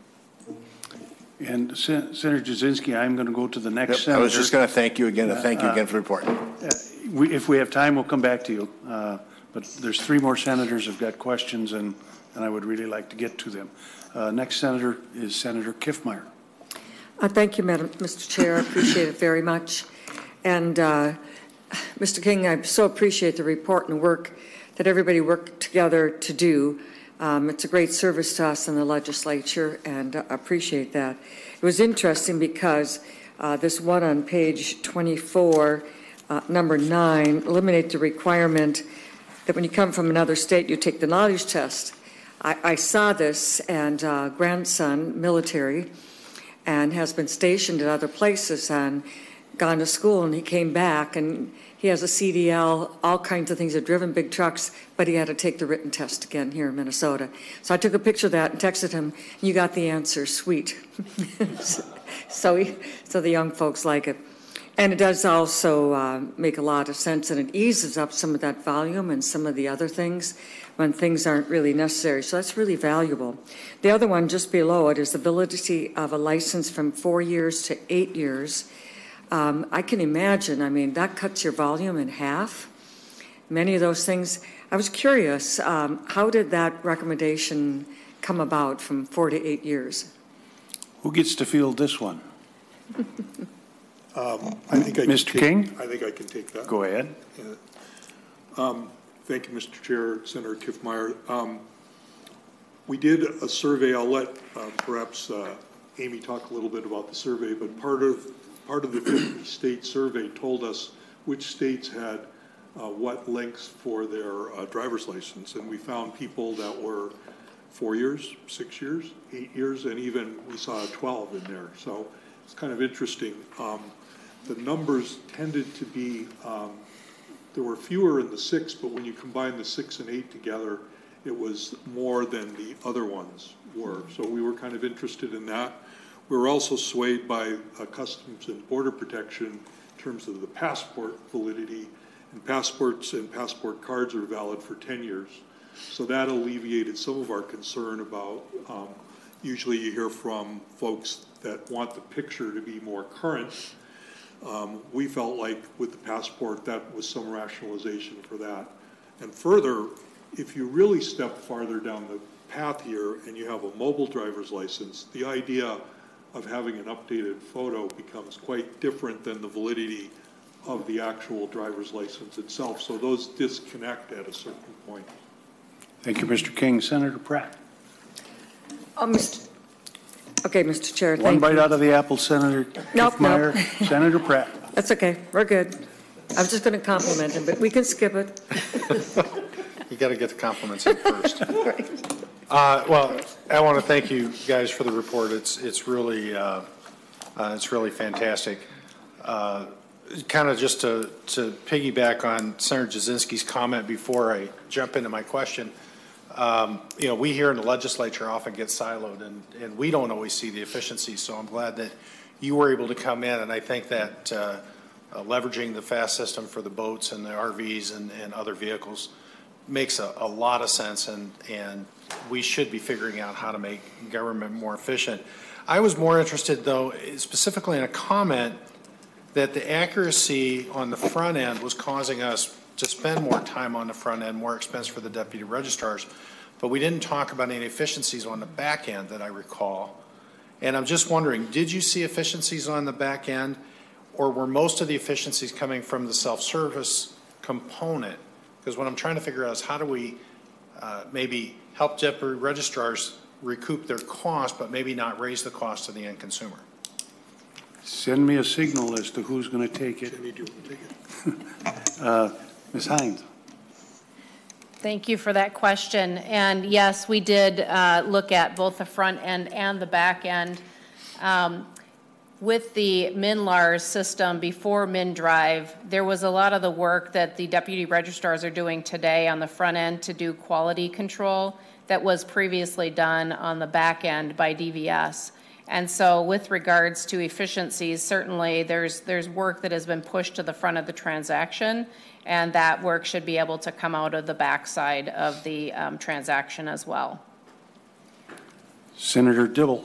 And Sen- Senator Jasinski, I'm going to go to the next Yep, senator. I was just going to thank you again, and thank you again for the report. Uh, we, if we have time, we'll come back to you. Uh, but there's three more senators who've got questions, and, and I would really like to get to them. Uh, next senator is Senator Kiffmeyer. Uh, thank you, Madam, Mister Chair. I appreciate it very much. And uh, Mister King, I so appreciate the report and work that everybody worked together to do. Um, it's a great service to us in the legislature, and I appreciate that. It was interesting because uh, this one on page twenty-four, uh, number nine, eliminate the requirement that when you come from another state, you take the knowledge test. I, I saw this, and uh, grandson, military, and has been stationed at other places and gone to school, and he came back, and he has a C D L, all kinds of things. He's driven big trucks, but he had to take the written test again here in Minnesota. So I took a picture of that and texted him, you got the answer, sweet. so, he, so the young folks like it. And it does also uh, make a lot of sense, and it eases up some of that volume and some of the other things when things aren't really necessary. So that's really valuable. The other one just below it is the validity of a license from four years to eight years. Um, I can imagine, I mean, that cuts your volume in half. Many of those things. I was curious, um, how did that recommendation come about from four to eight years? Who gets to field this one? Um, I think I Mister can take, King? I think I can take that. Go ahead. Yeah. Um, thank you, Mister Chair, Senator Kiffmeyer. Um, we did a survey. I'll let uh, perhaps uh, Amy talk a little bit about the survey, but part of part of the fifty state survey told us which states had uh, what lengths for their uh, driver's license, and we found people that were four years, six years, eight years, and even we saw a twelve in there. So it's kind of interesting. Um, the numbers tended to be, um, there were fewer in the six, but when you combine the six and eight together, it was more than the other ones were. So we were kind of interested in that. We were also swayed by uh, Customs and Border Protection in terms of the passport validity, and passports and passport cards are valid for ten years. So that alleviated some of our concern about, um, usually you hear from folks that want the picture to be more current. Um, we felt like with the passport, that was some rationalization for that. And further, if you really step farther down the path here and you have a mobile driver's license, the idea of having an updated photo becomes quite different than the validity of the actual driver's license itself. So those disconnect at a certain point. Thank you, Mister King. Senator Pratt. Oh, Mister Okay, Mister Chair, One thank bite you. out of the apple, Senator Nope, Kiffmeyer. nope. Senator Pratt. That's okay. We're good. I was just going to compliment him, but we can skip it. You got to get the compliments in first. Uh, well, I want to thank you guys for the report. It's it's really uh, uh, it's really fantastic. Uh, kind of just to to piggyback on Senator Jasinski's comment before I jump into my question. Um, you know, we here in the legislature often get siloed, and and we don't always see the efficiencies. So I'm glad that you were able to come in, and I think that uh, uh, leveraging the FAST system for the boats and the R Vs and, and other vehicles makes a, a lot of sense, and and we should be figuring out how to make government more efficient. I was more interested, though, specifically in a comment that the accuracy on the front end was causing us to spend more time on the front end, more expense for the deputy registrars, but we didn't talk about any efficiencies on the back end that I recall. And I'm just wondering, did you see efficiencies on the back end, or were most of the efficiencies coming from the self-service component Because what I'm trying to figure out is how do we uh, maybe help deputy registrars recoup their cost, but maybe not raise the cost to the end consumer? Send me a signal as to who's going to take it. uh, Miz Hines. Thank you for that question. And yes, we did uh, look at both the front end and the back end. Um, with the MinLars system before MinDrive, there was a lot of the work that the deputy registrars are doing today on the front end to do quality control that was previously done on the back end by D V S. And so with regards to efficiencies, certainly there's, there's work that has been pushed to the front of the transaction, and that work should be able to come out of the backside of the um, transaction as well. Senator Dibble.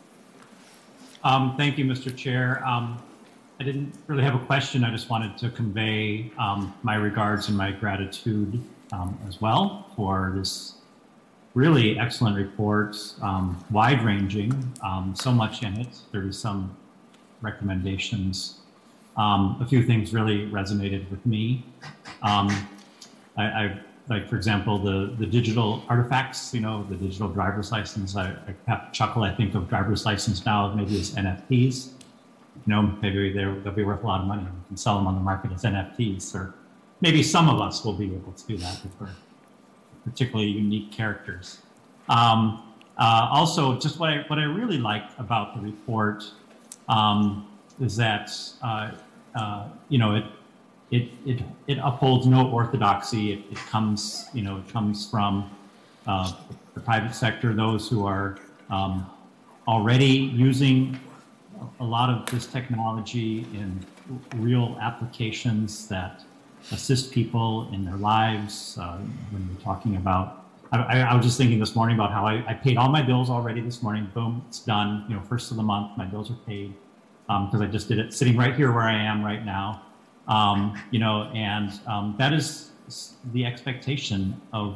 Um, thank you, Mister Chair. Um, I didn't really have a question. I just wanted to convey um, my regards and my gratitude um, as well for this really excellent report, um, wide-ranging, um, so much in it. thirty some recommendations. Um, a few things really resonated with me. Um, I, I, like, for example, the, the digital artifacts, you know, the digital driver's license. I, I have to chuckle. I think of driver's license now maybe as N F Ts. You know, maybe they'll be worth a lot of money. We can sell them on the market as N F Ts, or maybe some of us will be able to do that if we're particularly unique characters. Um, uh, also, just what I, what I really liked about the report um, is that, uh, uh, you know, it, it, it, it upholds no orthodoxy. It, it comes, you know, it comes from uh, the private sector, those who are um, already using a lot of this technology in real applications that assist people in their lives. Uh, when we're talking about, I, I was just thinking this morning about how I, I paid all my bills already this morning. Boom, it's done. You know, first of the month, my bills are paid because um, I just did it sitting right here where I am right now. Um, you know, and um, that is the expectation of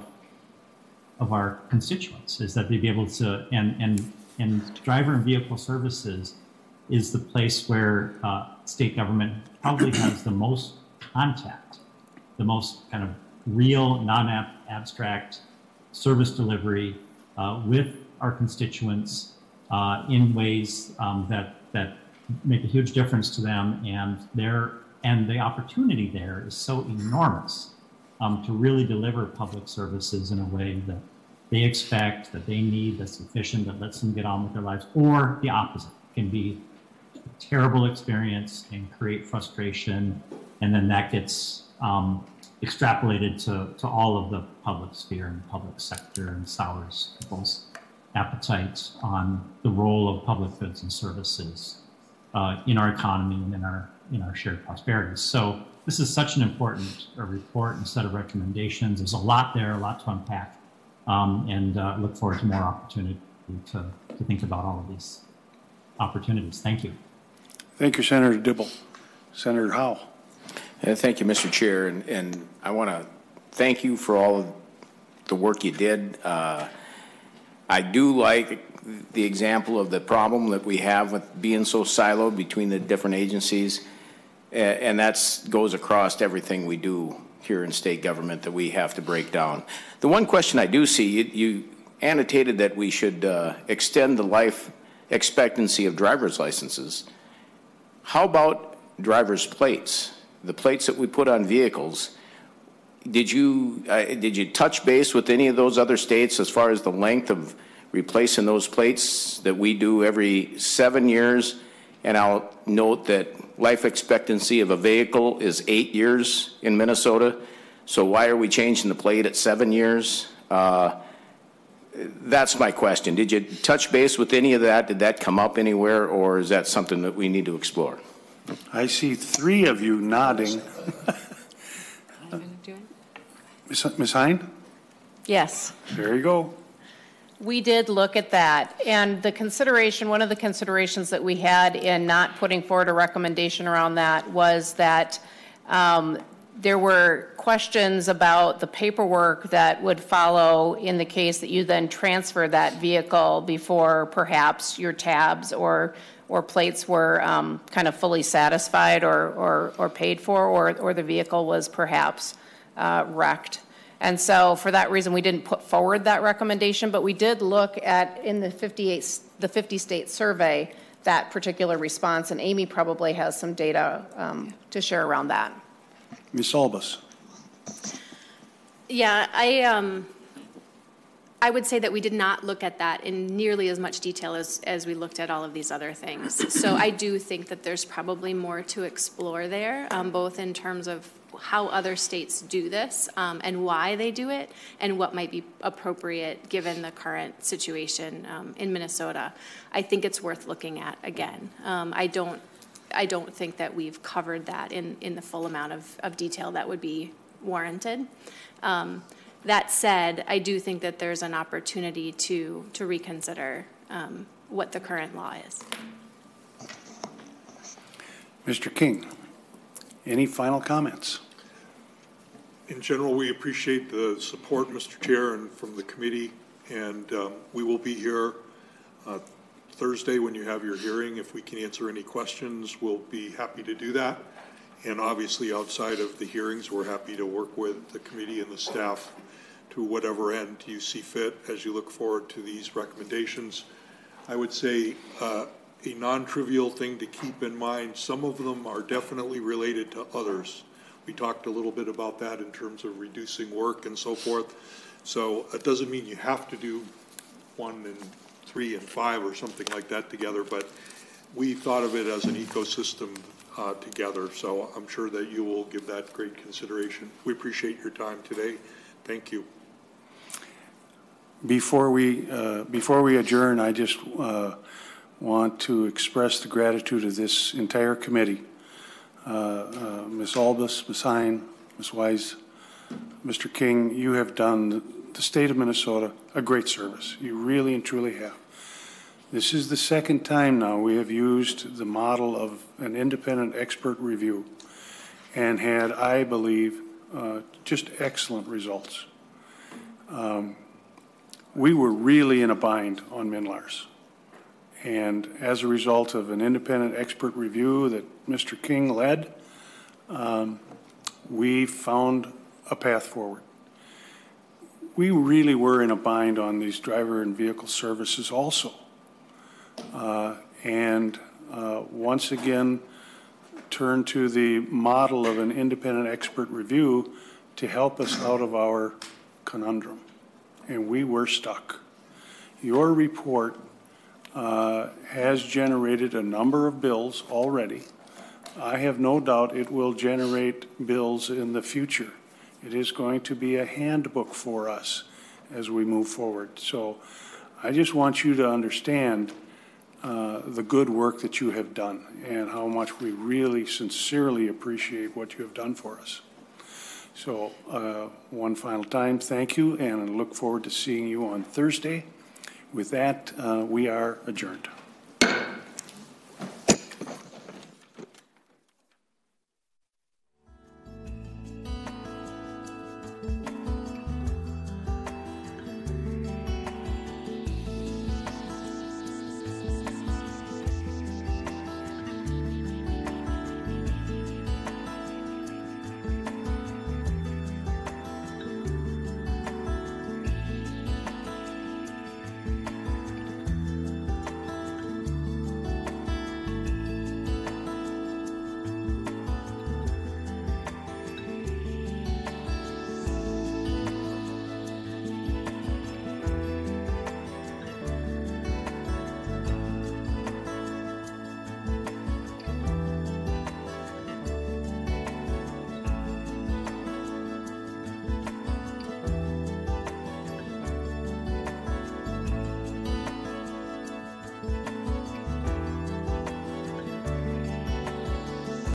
of our constituents, is that they be able to, and and and driver and vehicle services is the place where uh, state government probably has the most contact, the most kind of real, non-abstract service delivery uh, with our constituents uh, in ways um, that that make a huge difference to them, and their and the opportunity there is so enormous um, to really deliver public services in a way that they expect, that they need, that's efficient, that lets them get on with their lives, or the opposite can be terrible experience and create frustration, and then that gets um, extrapolated to, to all of the public sphere and public sector and sours people's appetite on the role of public goods and services uh, in our economy and in our in our shared prosperity. So this is such an important uh, report and set of recommendations. There's a lot there, a lot to unpack, um, and uh, look forward to more opportunity to, to think about all of these opportunities. Thank you. Thank you, Senator Dibble. Senator Howe. Uh, thank you, Mister Chair, and, and I want to thank you for all of the work you did. Uh, I do like the example of the problem that we have with being so siloed between the different agencies, uh, and that goes across everything we do here in state government that we have to break down. The one question I do see, you, you annotated that we should uh, extend the life expectancy of driver's licenses. How about driver's plates? The plates that we put on vehicles, did you, uh, did you touch base with any of those other states as far as the length of replacing those plates that we do every seven years? And I'll note that life expectancy of a vehicle is eight years in Minnesota. So why are we changing the plate at seven years? Uh, that's my question. Did you touch base with any of that? Did that come up anywhere, or is that something that we need to explore? I see three of you nodding. Miz Miz Hine? Yes. There you go. We did look at that, and the consideration, one of the considerations that we had in not putting forward a recommendation around that was that um, there were questions about the paperwork that would follow in the case that you then transfer that vehicle before perhaps your tabs or or plates were um, kind of fully satisfied or, or, or paid for, or, or the vehicle was perhaps uh, wrecked. And so for that reason, we didn't put forward that recommendation, but we did look at, in the fifty-eight, the fifty state survey, that particular response, and Amy probably has some data um, to share around that. Miz Albus. Yeah, I, um, I would say that we did not look at that in nearly as much detail as, as we looked at all of these other things. So I do think that there's probably more to explore there, um, both in terms of how other states do this um, and why they do it and what might be appropriate given the current situation um, in Minnesota. I think it's worth looking at again. Um, I don't I don't think that we've covered that in, in the full amount of, of detail that would be warranted. Um, that said, I do think that there's an opportunity to, to reconsider um, what the current law is. Mister King, any final comments? In general, we appreciate the support, Mister Chair, and from the committee, and um, we will be here uh, Thursday when you have your hearing. If we can answer any questions, we'll be happy to do that. And obviously, outside of the hearings, we're happy to work with the committee and the staff to whatever end you see fit as you look forward to these recommendations. I would say uh, a non-trivial thing to keep in mind, some of them are definitely related to others. We talked a little bit about that in terms of reducing work and so forth. So it doesn't mean you have to do one and three and five or something like that together, but we thought of it as an ecosystem uh, together. So I'm sure that you will give that great consideration. We appreciate your time today. Thank you. Before we, uh, before we adjourn, I just uh, want to express the gratitude of this entire committee. Uh, uh, Miz Albus, Miz Hein, Miz Wise, Mister King, you have done the state of Minnesota a great service. You really and truly have. This is the second time now we have used the model of an independent expert review and had, I believe, uh, just excellent results. Um, we were really in a bind on MNLARS. And as a result of an independent expert review that Mister King led, um, we found a path forward. We really were in a bind on these driver and vehicle services also. Uh, and uh, once again, turn to the model of an independent expert review to help us out of our conundrum. And we were stuck. Your report Uh, has generated a number of bills already. I have no doubt it will generate bills in the future. It is going to be a handbook for us as we move forward. So I just want you to understand uh, the good work that you have done and how much we really sincerely appreciate what you have done for us. So uh, one final time, thank you, and I look forward to seeing you on Thursday. With that, uh, we are adjourned.